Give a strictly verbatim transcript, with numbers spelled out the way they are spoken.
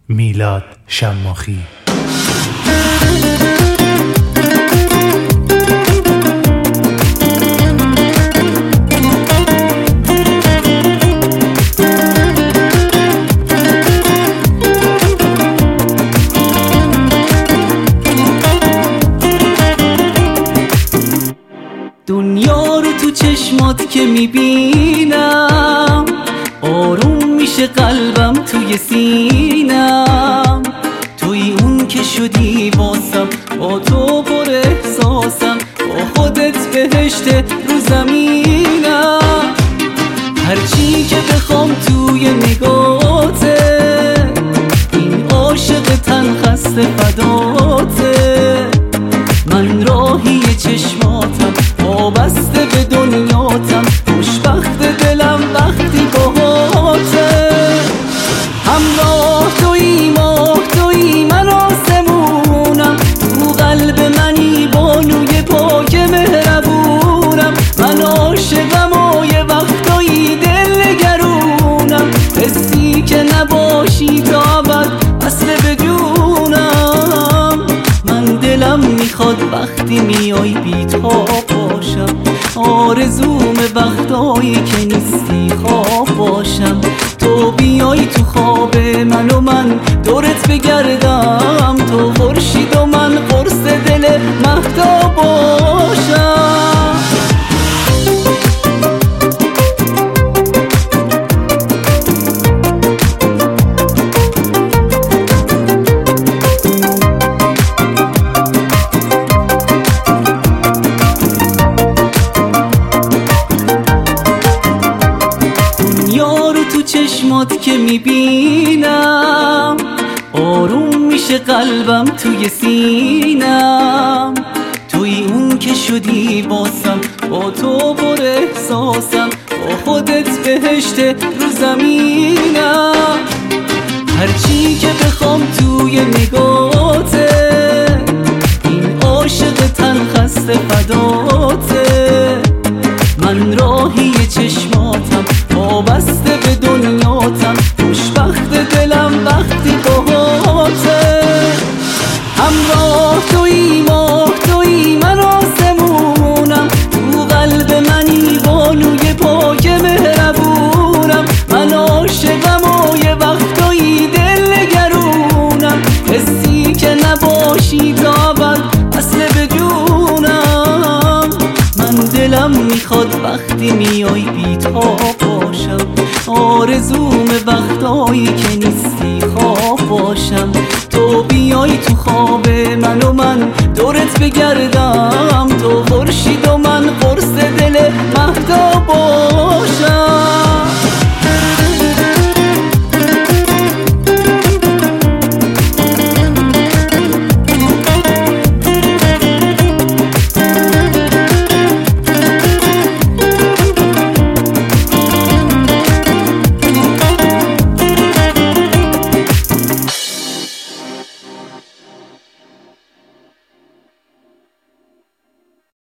میلاد شماخی. دنیا رو تو چشمات که میبینم آروم میشه قلبم توی سینم. توی اون که شدی واسم، با تو پر احساسم، با خودت بهشت رو زمینم. هرچی که بخوام توی نگاته، این عاشق تن خسته فداته. من راهی چشماتم، وابسته به دنیاتم، خوشبخت دلم وقتی باهاته. همراه تویی، ماه تویی، من آسمونم، تو قلب منی بانوی پاک مهربونم. من عاشقم و یه وقتایی دلنگرونم، حسی که نباشی تا ابد اصل بدونم. من دلم میخواد وقتی میای بی‌تاب باشم، آرزوم وقتایی که نیستی خواب باشم. تو بیای تو خواب من و من دورت بگردم، تو خورشید و من قرص دل مهتاب باشم. چشمات که میبینم آروم میشه قلبم توی سینم. توی اون که شدی واسم، با تو پر احساسم، با خودت بهشت رو زمینم. هرچی که بخوام توی نگاته، این عاشق تن خسته فداته. من راهی چشماتم، وابسته به دنیاتم، خوشبخت دلم وقتی باهاته. همراه تویی، ماه تویی، من آسمونم، تو قلب منی بانوی پاک مهربونم. من عاشقم و یه وقتایی دلنگرونم، حسی که نباشی تا ابد اصل بدونم. من دلم میخواد وقتی میای بی‌تاب باشم، آرزوم وقتایی که نیستی خواب باشم. تو بیای تو خواب من و من دورت بگردم،